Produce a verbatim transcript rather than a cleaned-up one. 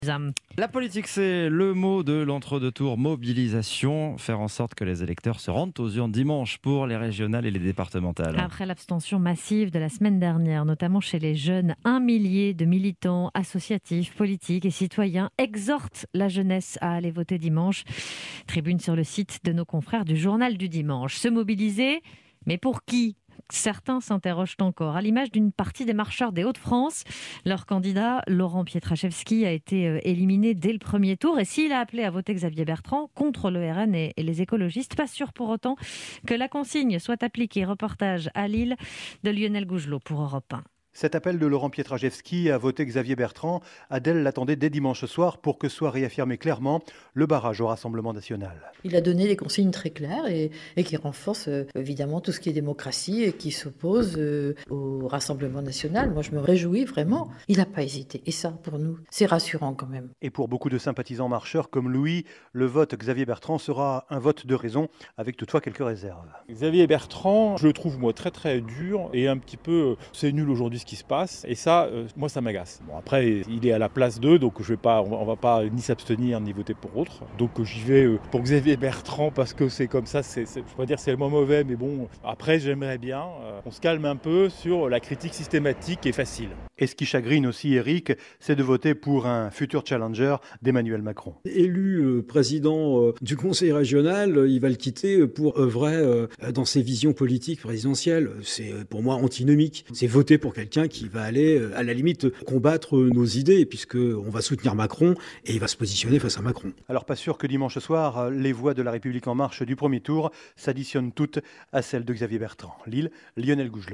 Zam. La politique, c'est le mot de l'entre-deux tours, mobilisation, faire en sorte que les électeurs se rendent aux urnes dimanche pour les régionales et les départementales. Après l'abstention massive de la semaine dernière, notamment chez les jeunes, un millier de militants associatifs, politiques et citoyens exhortent la jeunesse à aller voter dimanche. Tribune sur le site de nos confrères du Journal du Dimanche. Se mobiliser, mais pour qui ? Certains s'interrogent encore. À l'image d'une partie des marcheurs des Hauts-de-France, leur candidat, Laurent Pietraszewski, a été euh, éliminé dès le premier tour. Et s'il a appelé à voter Xavier Bertrand contre le R N et, et les écologistes, pas sûr pour autant que la consigne soit appliquée. Reportage à Lille de Lionel Gougelot pour Europe un. Cet appel de Laurent Pietraszewski à voter Xavier Bertrand, Adèle l'attendait dès dimanche soir pour que soit réaffirmé clairement le barrage au Rassemblement national. Il a donné des consignes très claires et, et qui renforcent euh, évidemment tout ce qui est démocratie et qui s'oppose euh, au Rassemblement national. Moi, je me réjouis vraiment. Il n'a pas hésité. Et ça, pour nous, c'est rassurant quand même. Et pour beaucoup de sympathisants marcheurs comme Louis, le vote Xavier Bertrand sera un vote de raison, avec toutefois quelques réserves. Xavier Bertrand, je le trouve moi très très dur et un petit peu, c'est nul aujourd'hui ce qui se passe et ça, euh, moi ça m'agace. Bon après, il est à la place d'eux, donc je vais pas, on va pas ni s'abstenir ni voter pour autre. Donc j'y vais euh, pour Xavier Bertrand parce que c'est comme ça, c'est, c'est, je peux pas dire que c'est le mot mauvais, mais bon, après j'aimerais bien euh, qu'on se calme un peu sur la critique systématique et facile. Et ce qui chagrine aussi Eric, c'est de voter pour un futur challenger d'Emmanuel Macron. Élu euh, président euh, du conseil régional, euh, il va le quitter pour œuvrer euh, dans ses visions politiques présidentielles. C'est euh, pour moi antinomique. C'est voter pour quelqu'un qui va aller, euh, à la limite, combattre euh, nos idées, puisqu'on va soutenir Macron et il va se positionner face à Macron. Alors pas sûr que dimanche soir, les voix de la République en marche du premier tour s'additionnent toutes à celles de Xavier Bertrand. Lille, Lionel Gougelot.